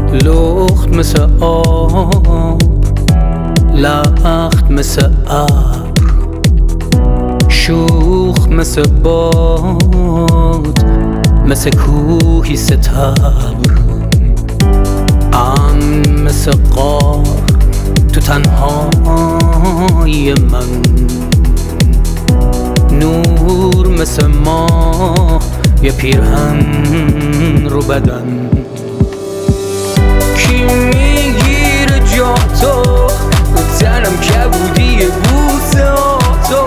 لخت مثل آب، لخت مثل ابر، شوخ مثل باد، مثل کوهی ستبر، امن مثل غار تو تنهایی من، نور مثل ماه یه پیرهن رو بدن. کی میگیره جا تو رو تنم کبودی بوسه تو،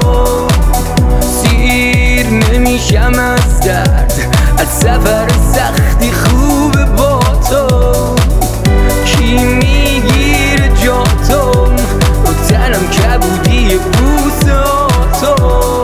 سیر نمیشم از درد، از سفر سختی خوبه با تو. کی میگیره جا تو رو تنم کبودی بوسه تو،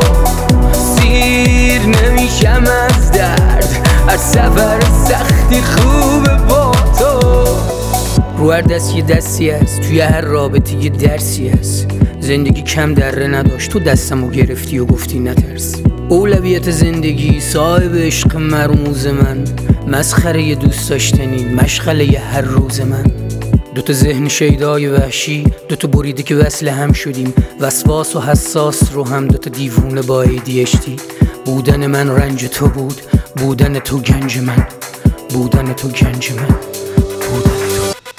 سیر نمیشم از درد، از سفر سختی خوبه با تو. رو هر دست یه دستی هست، توی هر رابطه یه درسی هست. زندگی کم دره نداشت، تو دستمو گرفتی و گفتی نترس. اولویت زندگی صاحب عشق مرموز من، مسخره یه دوست داشتنی مشغله یه هر روز من. دوتا ذهن شیدای وحشی، دوتا بریده که وصل هم شدیم، وسواس و حساس رو هم دوتا دیوونه با ADHD. بودن من رنج تو بود، بودن تو گنج من، بودن تو گنج من، بودن تو.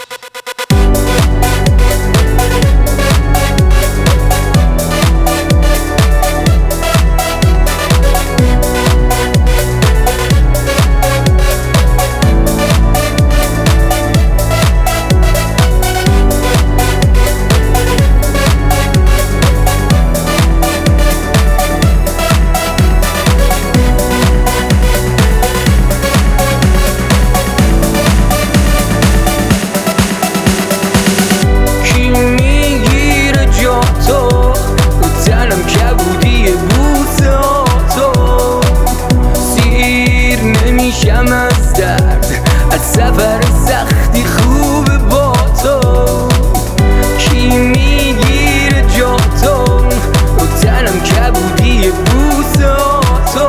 از درد، از سفر سختی خوبه با تو. کی میگیره جا تو رو تنم کبودی بوسه تو،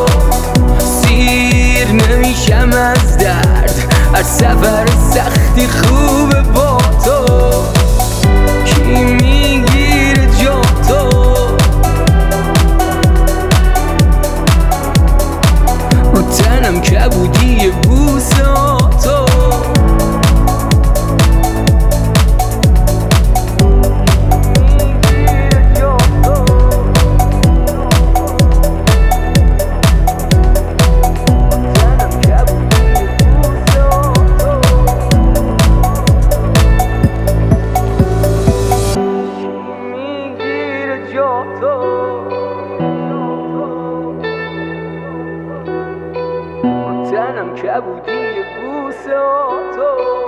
سیر نمیشم از درد، از سفر سختی خوبه با تو. کی میگیره جا تو رو تنم کبودی بوسه تو. تنم کبودی بوسه تو.